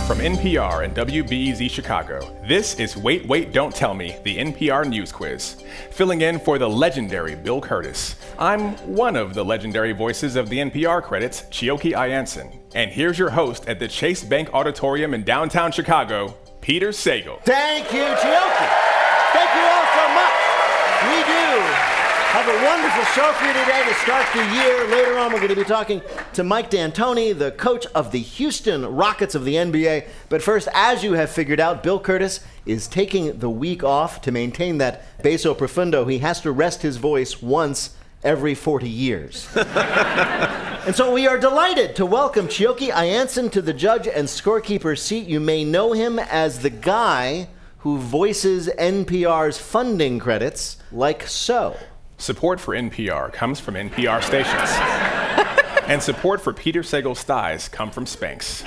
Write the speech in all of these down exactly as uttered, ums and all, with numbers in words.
From N P R and W B E Z Chicago, this is Wait, Wait, Don't Tell Me, the N P R News Quiz. Filling in for the legendary Bill Curtis. I'm one of the legendary voices of the N P R credits, Chioke Ayanson. And here's your host at the Chase Bank Auditorium in downtown Chicago, Peter Sagal. Thank you, Chioke. Thank you all so much. We do have a wonderful show for you today to start the year. Later on, we're going to be talking to Mike D'Antoni, the coach of the Houston Rockets of the N B A. But first, as you have figured out, Bill Curtis is taking the week off to maintain that basso profundo. He has to rest his voice once every forty years. And so we are delighted to welcome Chioke Ayanson to the judge and scorekeeper seat. You may know him as the guy who voices N P R's funding credits like so. Support for N P R comes from N P R stations. And support for Peter Sagal's thighs come from Spanx.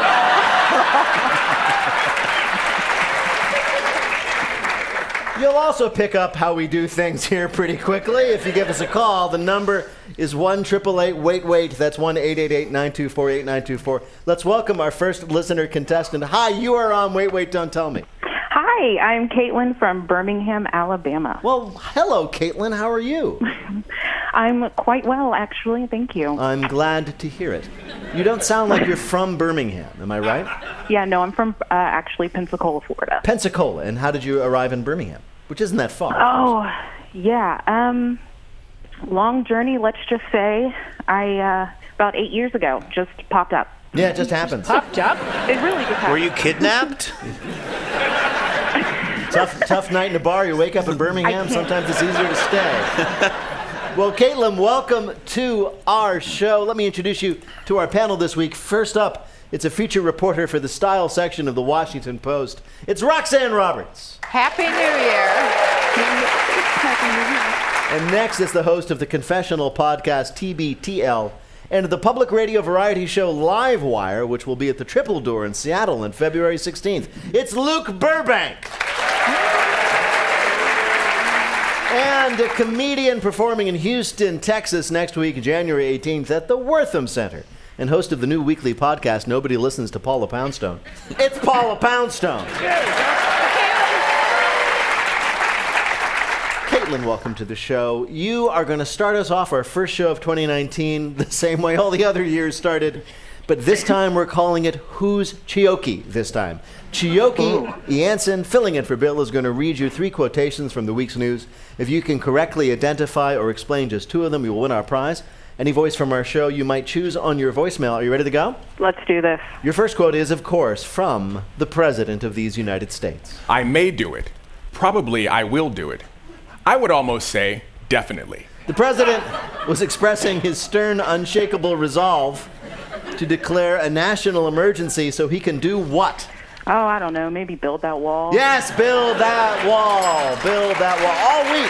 You'll also pick up how we do things here pretty quickly if you give us a call. The number is one eight eight eight wait wait. That's one eight eight eight nine two four eight nine two four. Let's welcome our first listener contestant. Hi, you are on Wait, Wait, Don't Tell Me. Hi, I'm Caitlin from Birmingham, Alabama. Well, hello, Caitlin. How are you? I'm quite well, actually. Thank you. I'm glad to hear it. You don't sound like you're from Birmingham. Am I right? Yeah, no, I'm from uh, actually Pensacola, Florida. Pensacola. And how did you arrive in Birmingham? Which isn't that far. Oh, yeah. Um, long journey, let's just say. I, uh, about eight years ago, just popped up. Yeah, it just happens. Popped up? It really just happened. Were you kidnapped? Tough, tough night in a bar. You wake up in Birmingham. Sometimes it's easier to stay. Well, Caitlin, welcome to our show. Let me introduce you to our panel this week. First up, it's a feature reporter for the style section of the Washington Post. It's Roxanne Roberts. Happy New Year. And next is the host of the confessional podcast T B T L and the public radio variety show Livewire, which will be at the Triple Door in Seattle on February sixteenth. It's Luke Burbank. And a comedian performing in Houston, Texas next week, January eighteenth at the Wortham Center. And host of the new weekly podcast, Nobody Listens to Paula Poundstone. It's Paula Poundstone. Caitlin, welcome to the show. You are going to start us off our first show of twenty nineteen the same way all the other years started. But this time we're calling it Who's Chioke this time. Chioke Ayanson, filling in for Bill, is going to read you three quotations from the week's news. If you can correctly identify or explain just two of them, you will win our prize. Any voice from our show you might choose on your voicemail. Are you ready to go? Let's do this. Your first quote is, of course, from the President of these United States. I may do it. Probably I will do it. I would almost say definitely. The President was expressing his stern, unshakable resolve to declare a national emergency so he can do what? Oh, I don't know. Maybe build that wall. Yes, build that wall. Build that wall. All week,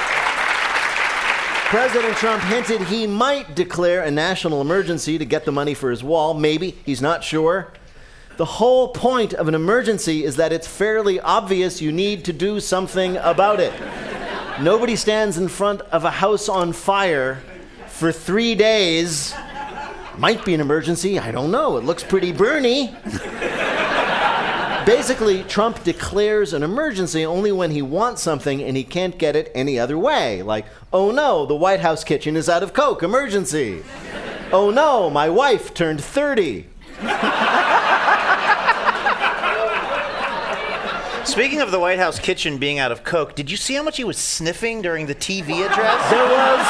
President Trump hinted he might declare a national emergency to get the money for his wall. Maybe. He's not sure. The whole point of an emergency is that it's fairly obvious you need to do something about it. Nobody stands in front of a house on fire for three days. Might be an emergency. I don't know. It looks pretty burny. Basically, Trump declares an emergency only when he wants something and he can't get it any other way. Like, oh no, the White House kitchen is out of Coke. Emergency. Oh no, my wife turned thirty. Speaking of the White House kitchen being out of Coke, did you see how much he was sniffing during the T V address? There was.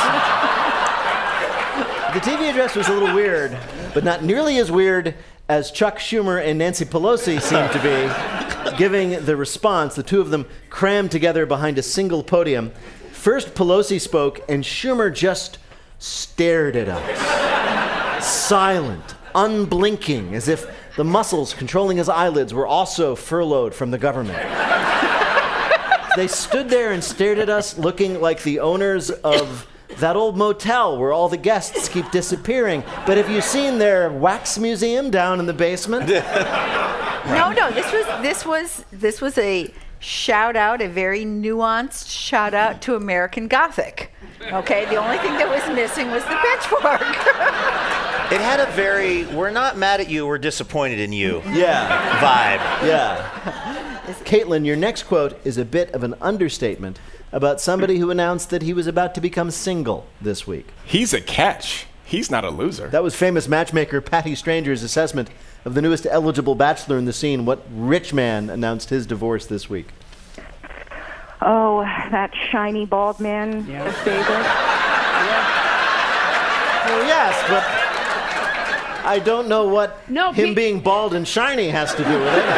The T V address was a little weird, but not nearly as weird as Chuck Schumer and Nancy Pelosi seemed to be giving the response. The two of them crammed together behind a single podium. First, Pelosi spoke, and Schumer just stared at us. Silent, unblinking, as if the muscles controlling his eyelids were also furloughed from the government. They stood there and stared at us, looking like the owners of that old motel where all the guests keep disappearing. But have you seen their wax museum down in the basement? No, no. This was this was this was a shout out, a very nuanced shout out to American Gothic. Okay, the only thing that was missing was the pitchfork. It had a very, we're not mad at you, we're disappointed in you Yeah. vibe. Yeah. Caitlin, your next quote is a bit of an understatement about somebody who announced that he was about to become single this week. He's a catch. He's not a loser. That was famous matchmaker Patty Stranger's assessment of the newest eligible bachelor in the scene. What rich man announced his divorce this week? Oh, that shiny bald man, Yeah. Jeff Bezos. Well, yes, but I don't know what No, him be- being bald and shiny has to do with it.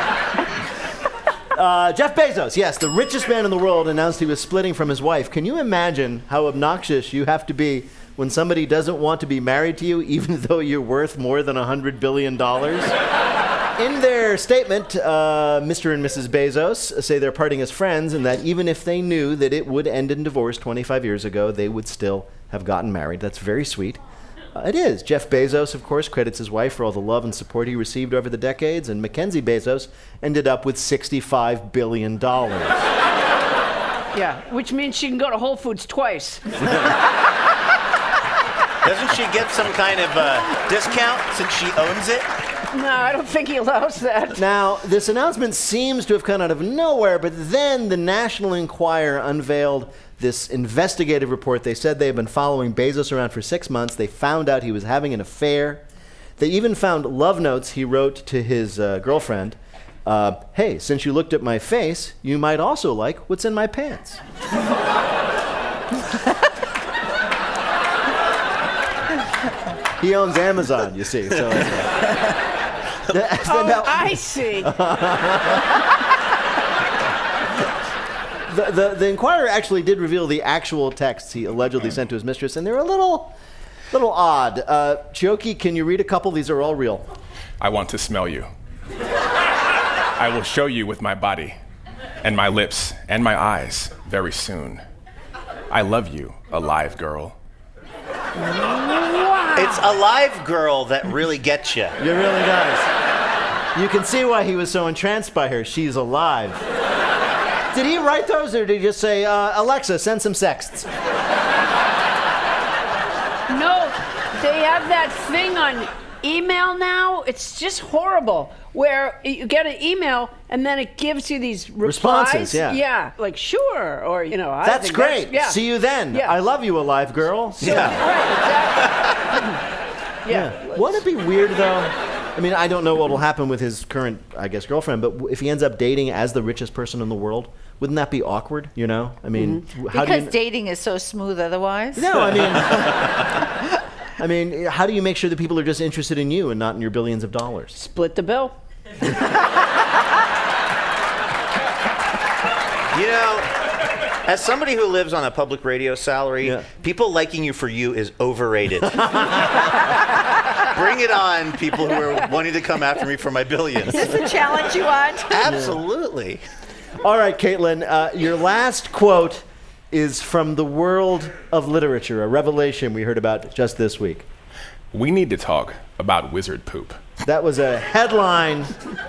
uh, Jeff Bezos, yes, the richest man in the world, announced he was splitting from his wife. Can you imagine how obnoxious you have to be when somebody doesn't want to be married to you, even though you're worth more than one hundred billion dollars? In their statement, uh, Mister and Missus Bezos say they're parting as friends and that even if they knew that it would end in divorce twenty-five years ago, they would still have gotten married. That's very sweet. Uh, it is. Jeff Bezos, of course, credits his wife for all the love and support he received over the decades, and Mackenzie Bezos ended up with sixty-five billion dollars. Yeah, which means she can go to Whole Foods twice. Doesn't she get some kind of uh, discount since she owns it? No, I don't think he allows that. Now, this announcement seems to have come out of nowhere, but then the National Enquirer unveiled this investigative report. They said they had been following Bezos around for six months. They found out he was having an affair. They even found love notes he wrote to his uh, girlfriend. Uh, hey, since you looked at my face, you might also like what's in my pants. He owns Amazon, you see. So, uh, Oh, I see. The, the, the Enquirer actually did reveal the actual texts he allegedly sent to his mistress, and they're a little, little odd. Uh, Chioki, can you read a couple? These are all real. I want to smell you. I will show you with my body and my lips and my eyes very soon. I love you, alive girl. Wow. It's a live girl that really gets you. It really does. You can see why he was so entranced by her. She's alive. Did he write those, or did he just say, uh, Alexa, send some sexts? No, they have that thing on email now. It's just horrible. Where you get an email and then it gives you these replies. Responses, yeah. Yeah, like sure, or you know. I That's think great. That's, yeah. See you then. Yeah. I love you, alive girl. So, right, exactly. yeah. Yeah. Wouldn't it be weird, though? I mean, I don't know what will happen with his current, I guess, girlfriend, but if he ends up dating as the richest person in the world, wouldn't that be awkward, you know? I mean, Mm-hmm. how Because do you... dating is so smooth otherwise. No, I mean... I mean, how do you make sure that people are just interested in you and not in your billions of dollars? Split the bill. You know, as somebody who lives on a public radio salary, Yeah. people liking you for you is overrated. Bring it on, people who are wanting to come after me for my billions. Is this a challenge you want? Absolutely. All right, Caitlin, uh, your last quote is from the world of literature, a revelation we heard about just this week. We need to talk about wizard poop. That was a headline.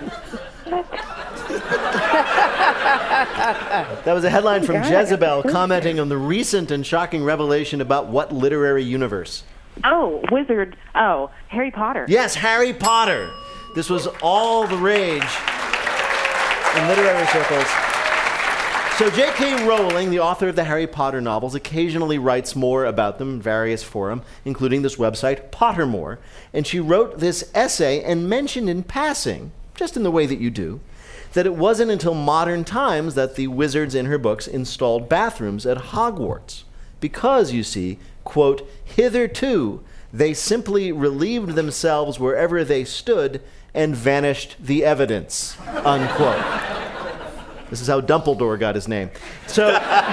That was a headline from Jezebel commenting on the recent and shocking revelation about what literary universe? Oh, wizard. Oh, Harry Potter. Yes, Harry Potter. This was all the rage in literary circles. So J K. Rowling, the author of the Harry Potter novels, occasionally writes more about them in various forums, including this website, Pottermore. And she wrote this essay and mentioned in passing, just in the way that you do, that it wasn't until modern times that the wizards in her books installed bathrooms at Hogwarts. Because, you see, quote, hitherto they simply relieved themselves wherever they stood and vanished the evidence, unquote. This is how Dumbledore got his name. So,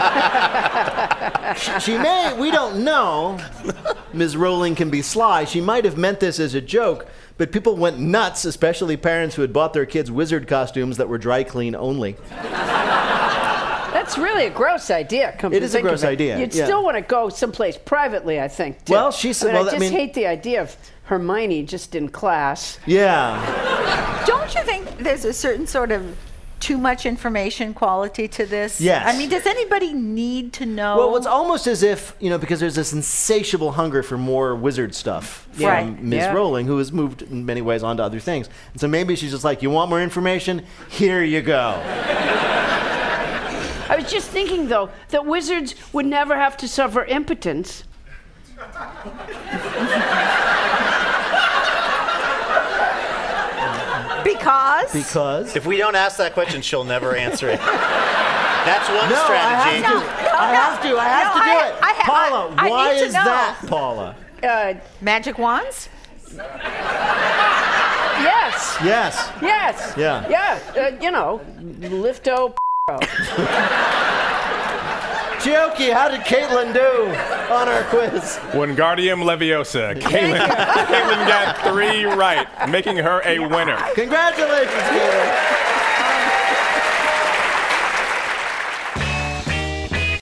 she, she may, we don't know, Miz Rowling can be sly, she might have meant this as a joke, but people went nuts, especially parents who had bought their kids wizard costumes that were dry clean only. That's really a gross idea. Come It to is a think gross of it. idea, You'd yeah. still want to go someplace privately, I think. too. Well, she said- I mean, well, I I just mean- hate the idea of Hermione just in class. Yeah. Don't you think there's a certain sort of too much information quality to this? Yes. I mean, does anybody need to know? Well, it's almost as if, you know, because there's this insatiable hunger for more wizard stuff from Right. Miz Yeah. Rowling, who has moved in many ways on to other things. And so maybe she's just like, you want more information? Here you go. I was just thinking, though, that wizards would never have to suffer impotence. because? Because? If we don't ask that question, she'll never answer it. That's one No, strategy. I have to. I have to. I have No, to do I- it. I ha- Paula, I- I why need to is know. that, Paula? Uh, Magic wands? yes. Yes. Yes. Yeah. Yeah. Uh, you know, lifto. Chioki, how did Caitlin do on our quiz? Wingardium Leviosa. Caitlin, Caitlin got three right, making her a winner. Congratulations, Caitlin.